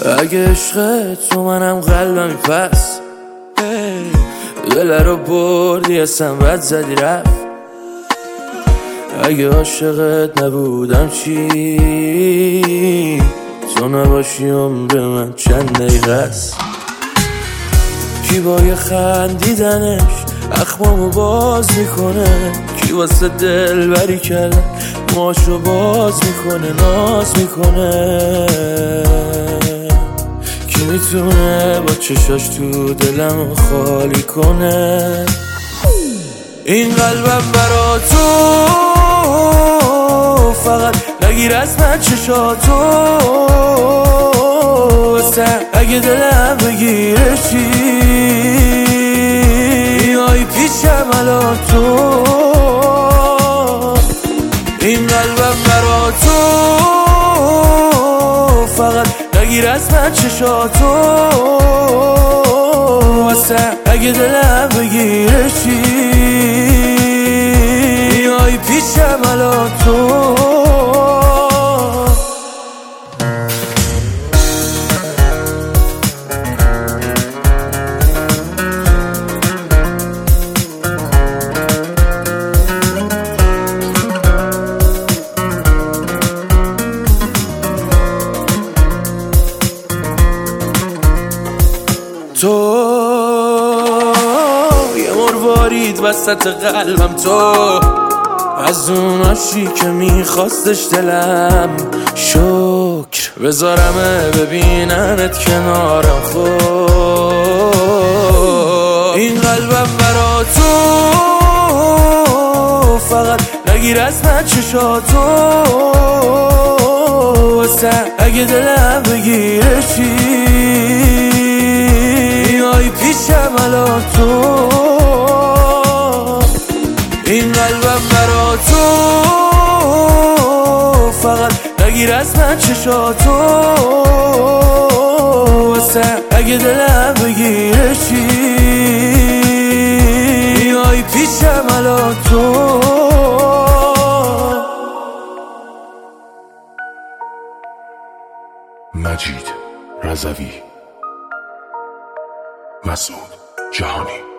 اگه عشق تو منم قلبمی پس دل رو بردی اصلا بد زدی رفت. اگه عاشقت نبودم چی؟ تو نباشی عمر من چند دقیقه است. کی با یه خندیدنش اخمامو باز میکنه، کی واسه دل بری کردن ماشو باز میکنه، ناز میکنه. کی میتونه با چشاش تو دلم خالی کنه؟ این قلبم برا تو فقط نگیر از من چشاتو، اگه دلم بگیره چی؟ میای پیشم الان تو. این قلبم برا تو فقط نگیر از من چشاتو، اگه دلم بگیره چی؟ میای پیشم الان تو. تو یه مروارید وسط قلبم، تو از اون عاشقی که میخواستش دلم. شکر بذارمه ببیننت کنارم خود. این قلبم برا تو فقط نگیر از من چشاتو، اگه دلم بگیره چی؟ میای پیشم الان تو. این قلبم برا تو فقط نگیر از من چشاتو، اگه دلم بگیره چی؟ میای پیشم الان تو. مجید رضوی، مسعود جهانی.